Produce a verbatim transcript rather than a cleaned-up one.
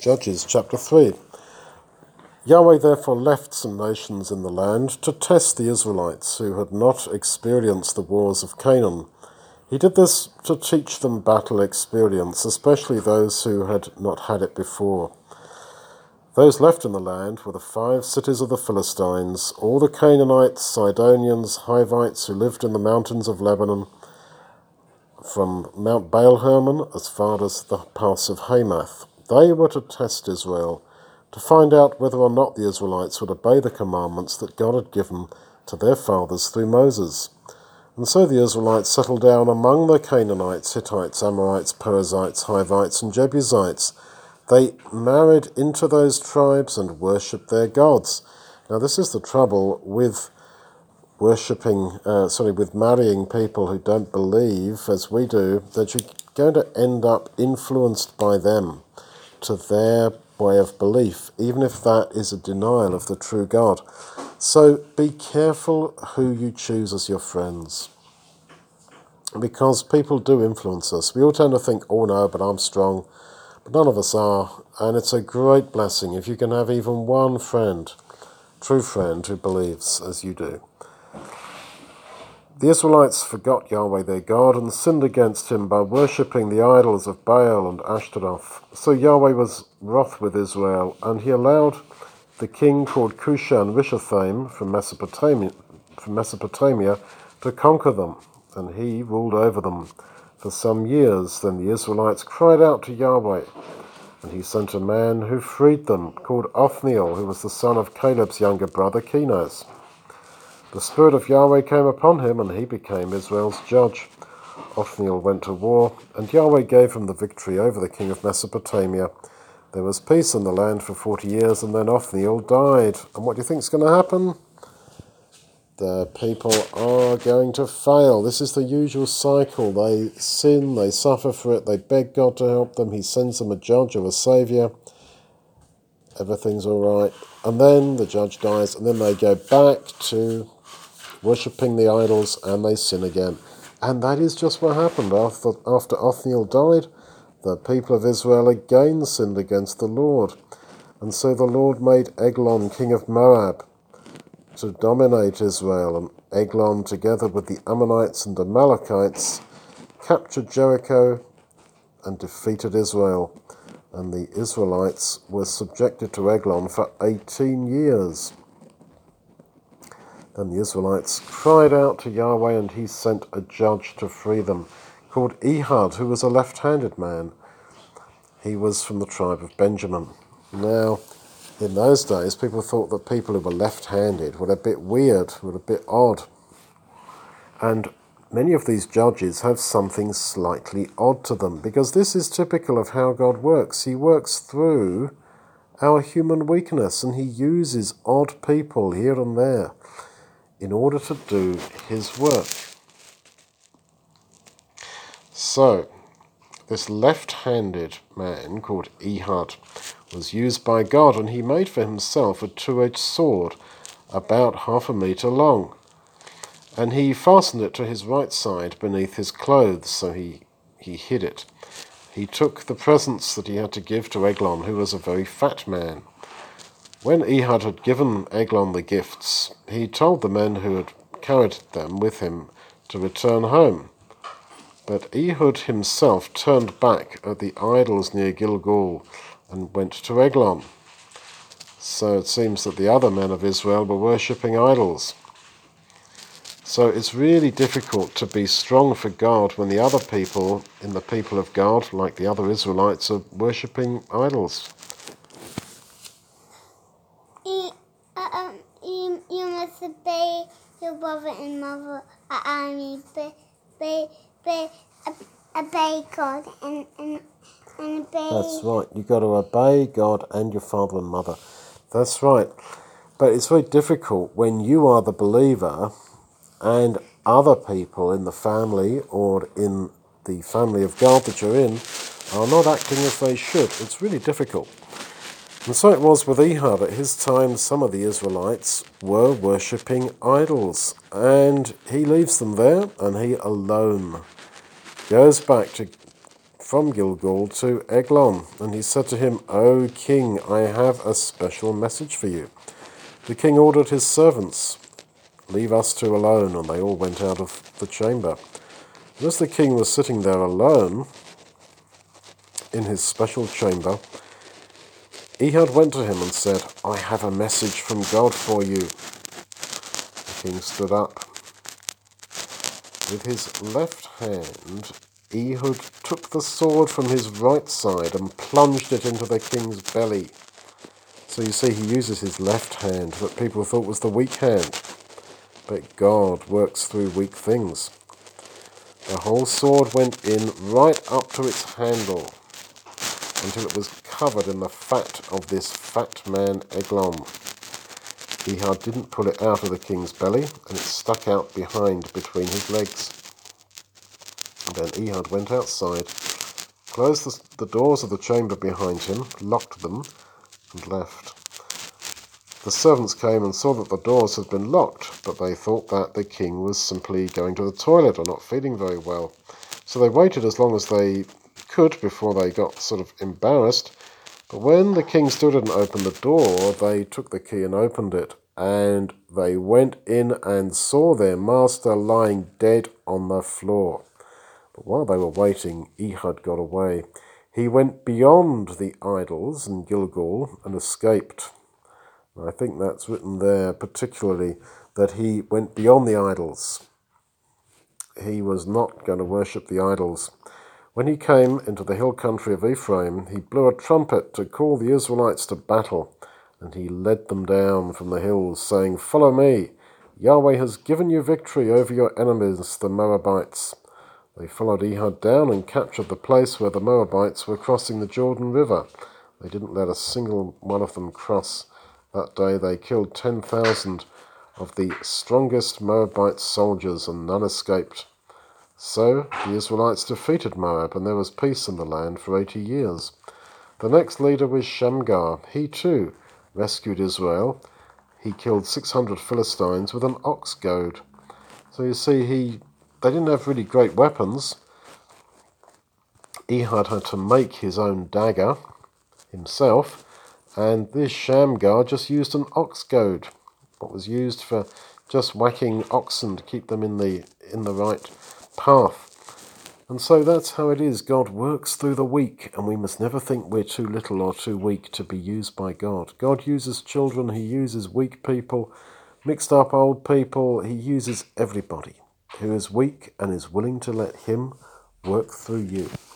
Judges chapter three. Yahweh therefore left some nations in the land to test the Israelites who had not experienced the wars of Canaan. He did this to teach them battle experience, especially those who had not had it before. Those left in the land were the five cities of the Philistines, all the Canaanites, Sidonians, Hivites who lived in the mountains of Lebanon, from Mount Baal-Hermon as far as the pass of Hamath. They were to test Israel, to find out whether or not the Israelites would obey the commandments that God had given to their fathers through Moses. And so the Israelites settled down among the Canaanites, Hittites, Amorites, Perizzites, Hivites, and Jebusites. They married into those tribes and worshipped their gods. Now this is the trouble with worshipping, uh, sorry, with marrying people who don't believe, as we do, that you're going to end up influenced by them to their way of belief, even if that is a denial of the true God. So be careful who you choose as your friends, because people do influence us. We all tend to think, oh no, but I'm strong, but none of us are, and it's a great blessing if you can have even one friend, true friend, who believes as you do. The Israelites forgot Yahweh their God and sinned against him by worshipping the idols of Baal and Ashtaroth. So Yahweh was wroth with Israel, and he allowed the king called Cushan-Rishathaim from Mesopotamia, from Mesopotamia to conquer them, and he ruled over them for some years. Then the Israelites cried out to Yahweh, and he sent a man who freed them, called Othniel, who was the son of Caleb's younger brother Kenaz. The Spirit of Yahweh came upon him, and he became Israel's judge. Othniel went to war, and Yahweh gave him the victory over the king of Mesopotamia. There was peace in the land for forty years, and then Othniel died. And what do you think is going to happen? The people are going to fail. This is the usual cycle. They sin, they suffer for it, they beg God to help them, he sends them a judge or a saviour. Everything's all right. And then the judge dies, and then they go back to worshipping the idols, and they sin again. And that is just what happened. After, after Othniel died, the people of Israel again sinned against the Lord. And so the Lord made Eglon king of Moab to dominate Israel, and Eglon, together with the Ammonites and Amalekites, captured Jericho and defeated Israel. And the Israelites were subjected to Eglon for eighteen years. Then the Israelites cried out to Yahweh, and he sent a judge to free them, called Ehud, who was a left-handed man. He was from the tribe of Benjamin. Now, in those days, people thought that people who were left-handed were a bit weird, were a bit odd. And many of these judges have something slightly odd to them, because this is typical of how God works. He works through our human weakness, and he uses odd people here and there in order to do his work. So, this left-handed man called Ehud was used by God, and he made for himself a two-edged sword about half a metre long. And he fastened it to his right side beneath his clothes, so he, he hid it. He took the presents that he had to give to Eglon, who was a very fat man. When Ehud had given Eglon the gifts, he told the men who had carried them with him to return home. But Ehud himself turned back at the idols near Gilgal and went to Eglon. So it seems that the other men of Israel were worshipping idols. So it's really difficult to be strong for God when the other people in the people of God, like the other Israelites, are worshipping idols. You, uh, um, you, you must obey your brother and mother. Uh, I mean, obey, obey, obey, obey God and, and, and obey... That's right. You've got to obey God and your father and mother. That's right. But it's very difficult when you are the believer and other people in the family or in the family of God that you're in are not acting as they should. It's really difficult. And so it was with Ehud. At his time, some of the Israelites were worshipping idols, and he leaves them there, and he alone goes back to from Gilgal to Eglon, and he said to him, O king, I have a special message for you. The king ordered his servants, Leave us two alone, and they all went out of the chamber. And as the king was sitting there alone in his special chamber, Ehud went to him and said, I have a message from God for you. The king stood up. With his left hand, Ehud took the sword from his right side and plunged it into the king's belly. So you see, he uses his left hand that people thought was the weak hand. But God works through weak things. The whole sword went in right up to its handle until it was covered in the fat of this fat man Eglon. Ehud didn't pull it out of the king's belly, and it stuck out behind between his legs. And then Ehud went outside, closed the, the doors of the chamber behind him, locked them, and left. The servants came and saw that the doors had been locked, but they thought that the king was simply going to the toilet or not feeling very well. So they waited as long as they could before they got sort of embarrassed. But when the king stood and opened the door, they took the key and opened it. And they went in and saw their master lying dead on the floor. But while they were waiting, Ehud got away. He went beyond the idols in Gilgal and escaped. I think that's written there particularly, that he went beyond the idols. He was not going to worship the idols. When he came into the hill country of Ephraim, he blew a trumpet to call the Israelites to battle, and he led them down from the hills, saying, Follow me. Yahweh has given you victory over your enemies, the Moabites. They followed Ehud down and captured the place where the Moabites were crossing the Jordan River. They didn't let a single one of them cross. That day they killed ten thousand of the strongest Moabite soldiers, and none escaped. So the Israelites defeated Moab, and there was peace in the land for eighty years. The next leader was Shamgar. He too rescued Israel. He killed six hundred Philistines with an ox goad. So you see, he they didn't have really great weapons. Ehud had to make his own dagger himself, and this Shamgar just used an ox goad, what was used for just whacking oxen to keep them in the in the right path. And so that's how it is. God works through the weak, and we must never think we're too little or too weak to be used by God. God uses children, he uses weak people, mixed up old people, he uses everybody who is weak and is willing to let him work through you.